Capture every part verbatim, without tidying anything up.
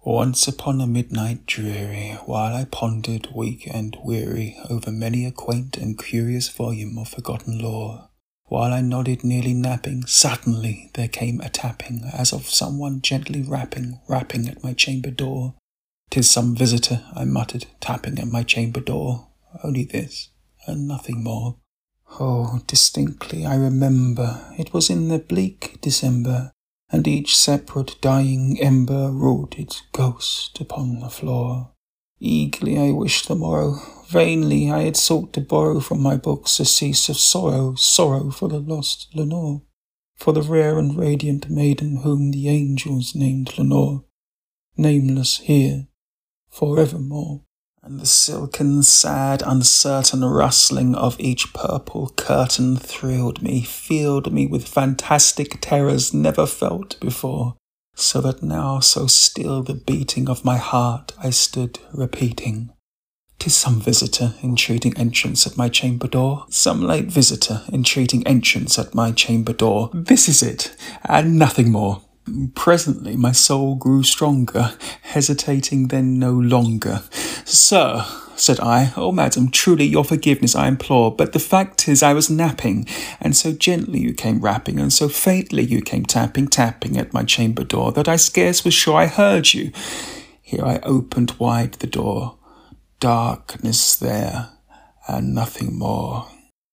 Once upon a midnight dreary, while I pondered weak and weary over many a quaint and curious volume of forgotten lore, while I nodded nearly napping, suddenly there came a tapping, as of someone gently rapping, rapping at my chamber door. "'Tis some visitor," I muttered, tapping at my chamber door. Only this, and nothing more. Oh, distinctly I remember, it was in the bleak December, and each separate dying ember wrought its ghost upon the floor. Eagerly I wished the morrow, vainly I had sought to borrow from my books a cease of sorrow, sorrow for the lost Lenore, for the rare and radiant maiden whom the angels named Lenore, nameless here, forevermore. And the silken, sad, uncertain rustling of each purple curtain thrilled me, filled me with fantastic terrors never felt before, so that now so still the beating of my heart I stood repeating. "'Tis some visitor entreating entrance at my chamber door, some late visitor entreating entrance at my chamber door. This is it, and nothing more." Presently my soul grew stronger, hesitating then no longer. "Sir," said I, "oh madam, truly your forgiveness I implore, but the fact is I was napping, and so gently you came rapping, and so faintly you came tapping, tapping at my chamber door, that I scarce was sure I heard you." Here I opened wide the door. Darkness there, and nothing more.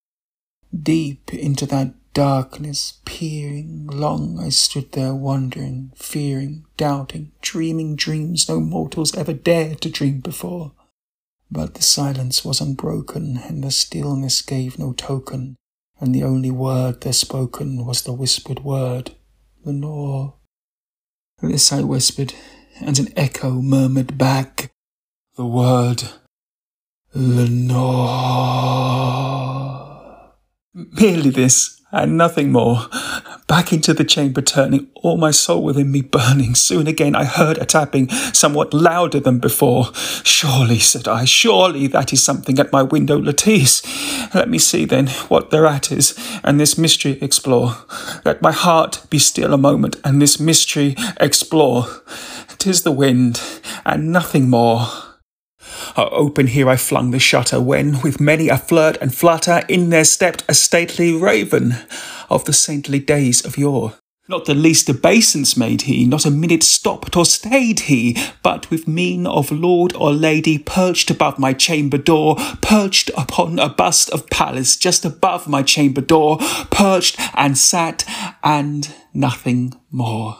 Deep into that darkness peering, long I stood there wondering, fearing, doubting, dreaming dreams no mortals ever dared to dream before. But the silence was unbroken, and the stillness gave no token, and the only word there spoken was the whispered word, "Lenore." This I whispered, and an echo murmured back the word, "Lenore." Merely this, and nothing more. Back into the chamber turning, all my soul within me burning, soon again I heard a tapping, somewhat louder than before. "Surely," said I, "surely that is something at my window lattice. Let me see then what thereat is, and this mystery explore. Let my heart be still a moment, and this mystery explore. 'Tis the wind, and nothing more." Open here I flung the shutter, when, with many a flirt and flutter, in there stepped a stately raven of the saintly days of yore. Not the least obeisance made he, not a minute stopped or stayed he, but with mien of lord or lady perched above my chamber door, perched upon a bust of Pallas just above my chamber door, perched and sat, and nothing more.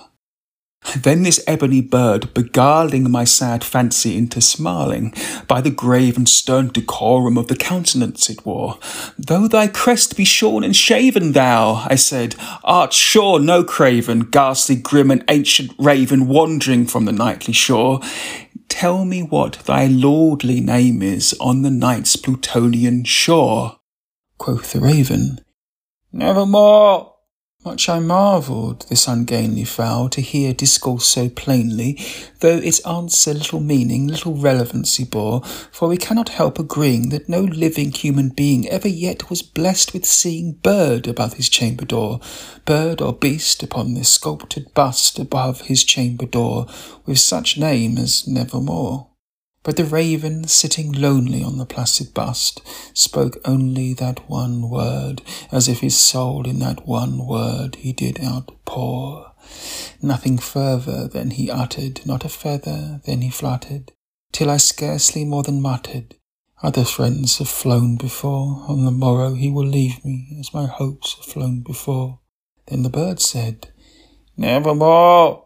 Then this ebony bird, beguiling my sad fancy into smiling, by the grave and stern decorum of the countenance it wore. "Though thy crest be shorn and shaven, thou," I said, "art sure no craven, ghastly, grim, and ancient raven, wandering from the nightly shore. Tell me what thy lordly name is on the night's Plutonian shore." Quoth the raven, "Nevermore." Much I marvelled this ungainly fowl to hear discourse so plainly, though its answer little meaning, little relevancy bore, for we cannot help agreeing that no living human being ever yet was blessed with seeing bird above his chamber door, bird or beast upon this sculptured bust above his chamber door, with such name as Nevermore. But the raven, sitting lonely on the placid bust, spoke only that one word, as if his soul in that one word he did outpour. Nothing further than he uttered, not a feather then he fluttered, till I scarcely more than muttered, "Other friends have flown before, on the morrow he will leave me, as my hopes have flown before." Then the bird said, "Nevermore."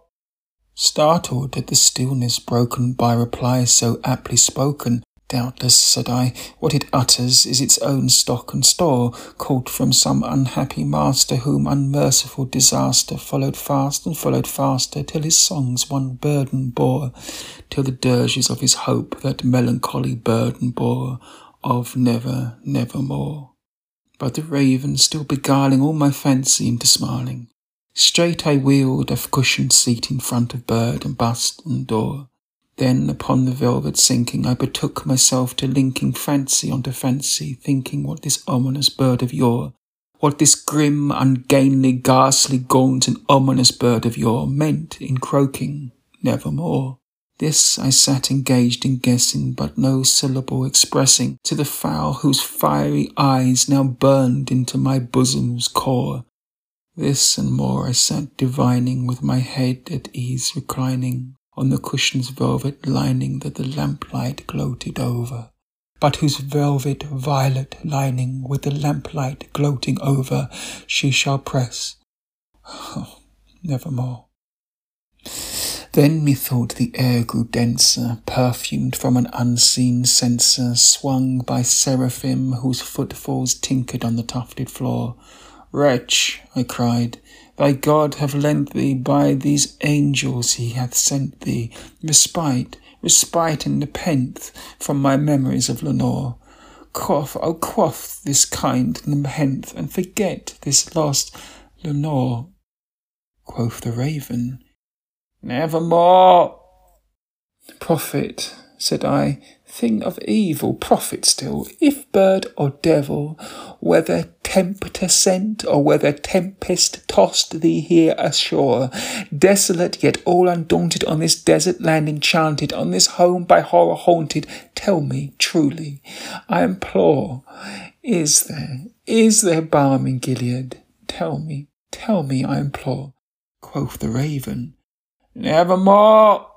Startled at the stillness broken by replies so aptly spoken, "Doubtless," said I, "what it utters is its own stock and store, caught from some unhappy master whom unmerciful disaster followed fast and followed faster, till his songs one burden bore, till the dirges of his hope that melancholy burden bore, of never, nevermore." But the raven, still beguiling all my fancy into smiling, straight I wheeled a cushioned seat in front of bird and bust and door. Then upon the velvet sinking I betook myself to linking fancy onto fancy, thinking what this ominous bird of yore, what this grim, ungainly, ghastly, gaunt and ominous bird of yore meant in croaking nevermore. This I sat engaged in guessing, but no syllable expressing to the fowl whose fiery eyes now burned into my bosom's core. This and more I sat divining, with my head at ease reclining on the cushion's velvet lining that the lamplight gloated over, but whose velvet violet lining with the lamplight gloating over she shall press. Oh, nevermore. Then methought the air grew denser, perfumed from an unseen censer, swung by seraphim whose footfalls tinkered on the tufted floor. Wretch, I cried, thy God have lent thee, by these angels he hath sent thee, respite, respite and nepenthe from my memories of Lenore. Quaff, oh quaff this kind nepenthe, and forget this lost Lenore. Quoth the raven, Nevermore. Prophet, said I, thing of evil, prophet still, if bird or devil, whether tempter sent or whether tempest tossed thee here ashore, desolate yet all undaunted on this desert land enchanted, on this home by horror haunted, tell me truly, I implore, is there, is there balm in Gilead? Tell me, tell me, I implore. Quoth the raven, Nevermore.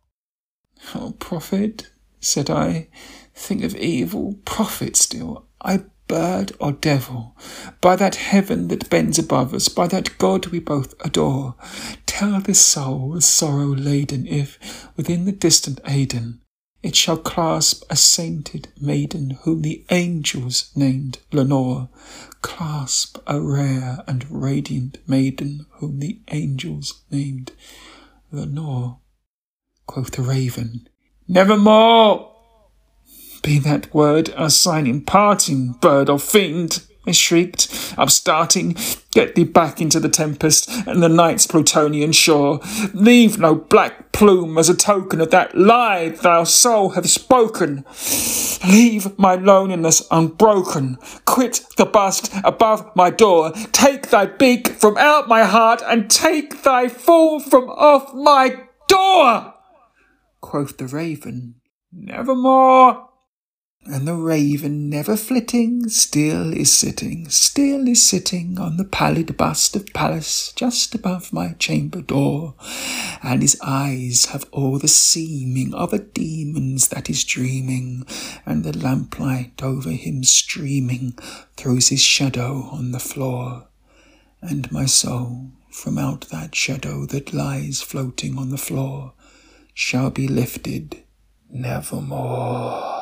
Oh, prophet, said I, thing of evil, prophet still, I bird or devil, by that heaven that bends above us, by that God we both adore, tell this soul with sorrow laden if, within the distant Aidenn, it shall clasp a sainted maiden whom the angels named Lenore, clasp a rare and radiant maiden whom the angels named Lenore. Quoth the raven, Nevermore. Be that word a sign in parting, bird or fiend, I shrieked, upstarting, get thee back into the tempest and the night's Plutonian shore. Leave no black plume as a token of that lie thou soul have spoken. Leave my loneliness unbroken. Quit the bust above my door. Take thy beak from out my heart and take thy fall from off my door. Quoth the raven, Nevermore. And the raven, never flitting, still is sitting, still is sitting on the pallid bust of Pallas just above my chamber door, and his eyes have all the seeming of a demon's that is dreaming, and the lamplight over him streaming throws his shadow on the floor, and my soul from out that shadow that lies floating on the floor shall be lifted nevermore.